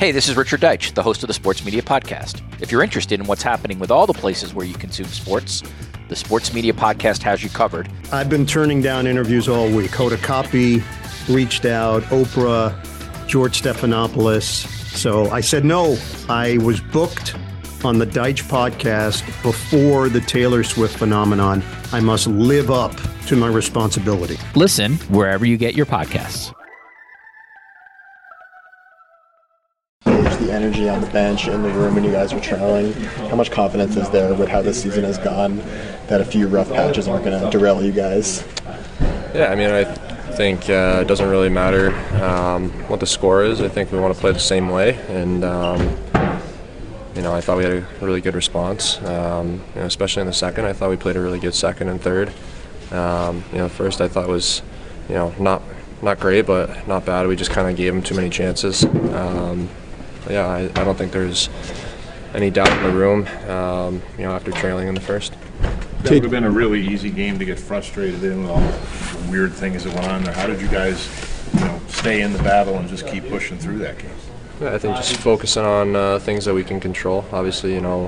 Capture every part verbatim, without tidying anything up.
Hey, this is Richard Deitch, the host of the Sports Media Podcast. If you're interested in what's happening with all the places where you consume sports, the Sports Media Podcast has you covered. I've been turning down interviews all week. Hoda Kotb reached out, Oprah, George Stephanopoulos. So I said no. I was booked on the Deitch podcast before the Taylor Swift phenomenon. I must live up to my responsibility. Listen wherever you get your podcasts. The energy on the bench in the room when you guys were trailing, how much confidence is there with how this season has gone that a few rough patches aren't going to derail you guys? Yeah, I mean, I think uh, it doesn't really matter um, what the score is. I think we want to play the same way, and um, you know, I thought we had a really good response, um, you know, especially in the second. I thought we played a really good second and third. Um, you know, first I thought was, you know, not not great, but not bad. We just kind of gave them too many chances. Um, Yeah, I, I don't think there's any doubt in the room, um, you know, after trailing in the first. That would have been a really easy game to get frustrated in with all the weird things that went on there. How did you guys, you know, stay in the battle and just keep pushing through that game? Yeah, I think just focusing on uh, things that we can control. Obviously, you know,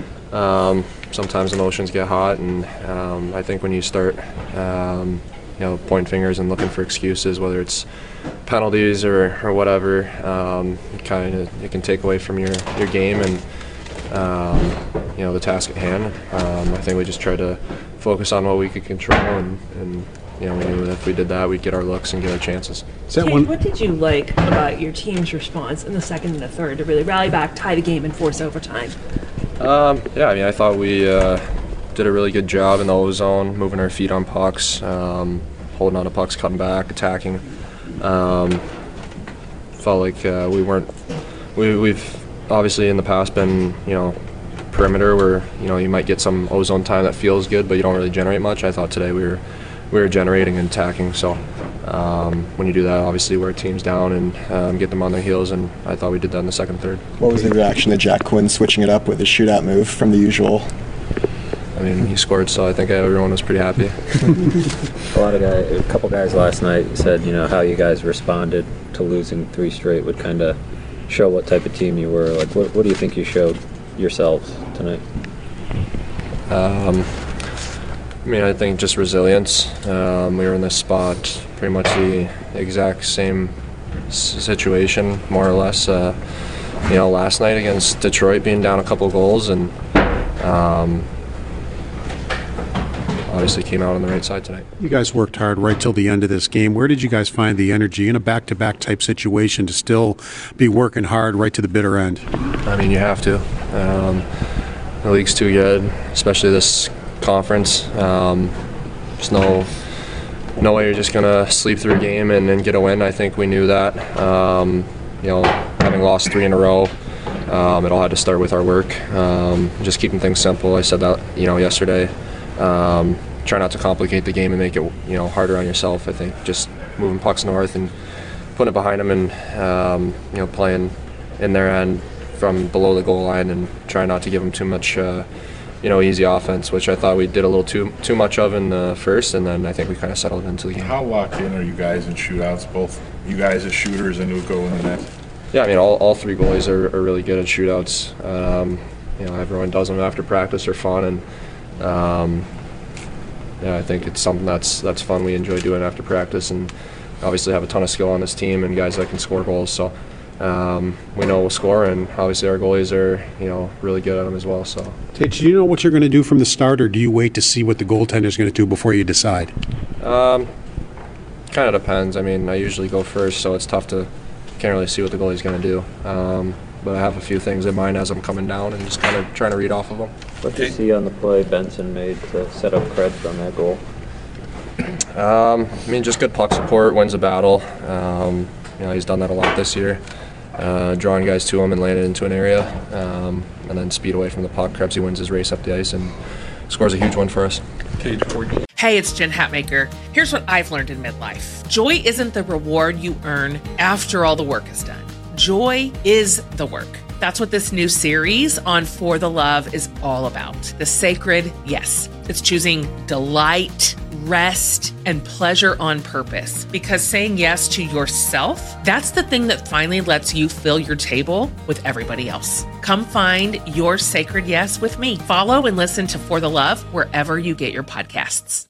um, sometimes emotions get hot, and um, I think when you start, um, you know, pointing fingers and looking for excuses, whether it's penalties or, or whatever, um, kind of it can take away from your, your game and um, you know, the task at hand. Um, I think we just tried to focus on what we could control, and, and you know, we knew that if we did that, we'd get our looks and get our chances. Kate, one- what did you like about your team's response in the second and the third to really rally back, tie the game, and force overtime? Um, yeah, I mean, I thought we uh, did a really good job in the O-zone, moving our feet on pucks, um, holding on to pucks, cutting back, attacking. Um, felt like uh, we weren't. We, we've obviously in the past been, you know, perimeter where, you know, you might get some O-zone time that feels good, but you don't really generate much. I thought today we were we were generating and attacking. So um, when you do that, obviously wear teams down and um, get them on their heels. And I thought we did that in the second, third. What was the reaction to Jack Quinn switching it up with his shootout move from the usual? I mean, he scored, so I think everyone was pretty happy. a lot of guys, a couple guys last night said, you know, how you guys responded to losing three straight would kind of show what type of team you were. Like, what, what do you think you showed yourselves tonight? Um, I mean, I think just resilience. Um, we were in this spot, pretty much the exact same situation, more or less. Uh, you know, last night against Detroit, being down a couple goals, and um, obviously came out on the right side tonight. You guys worked hard right till the end of this game. Where did you guys find the energy in a back-to-back type situation to still be working hard right to the bitter end? I mean, you have to. Um, the league's too good, especially this conference. Um, there's no no way you're just going to sleep through a game and, and get a win. I think we knew that. Um, you know, having lost three in a row, um, it all had to start with our work. Um, just keeping things simple. I said that, you know, yesterday. Um, try not to complicate the game and make it, you know, harder on yourself. I think just moving pucks north and putting it behind them, and um, you know, playing in their end from below the goal line, and try not to give them too much, uh, you know, easy offense, which I thought we did a little too too much of in the first, and then I think we kind of settled into the game. How locked in are you guys in shootouts, both you guys as shooters and Uko in the net? Yeah, I mean, all, all three goalies are, are really good at shootouts. Um, you know, everyone does them after practice. They're fun, and Um, yeah, I think it's something that's that's fun. We enjoy doing after practice, and obviously have a ton of skill on this team and guys that can score goals. So um, we know we'll score, and obviously our goalies are, you know, really good at them as well. So, Tate, do you know what you're going to do from the start, or do you wait to see what the goaltender is going to do before you decide? Um, kind of depends. I mean, I usually go first, so it's tough to can't really see what the goalie's going to do. Um, but I have a few things in mind as I'm coming down, and just kind of trying to read off of them. What did you see on the play Benson made to set up Krebs on that goal? Um, I mean, just good puck support wins a battle. Um, you know, he's done that a lot this year, uh, drawing guys to him and landing into an area, um, and then speed away from the puck. Krebs, wins his race up the ice and scores a huge one for us. Hey, it's Jen Hatmaker. Here's what I've learned in midlife. Joy isn't the reward you earn after all the work is done. Joy is the work. That's what this new series on For the Love is all about. The sacred yes. It's choosing delight, rest, and pleasure on purpose. Because saying yes to yourself, that's the thing that finally lets you fill your table with everybody else. Come find your sacred yes with me. Follow and listen to For the Love wherever you get your podcasts.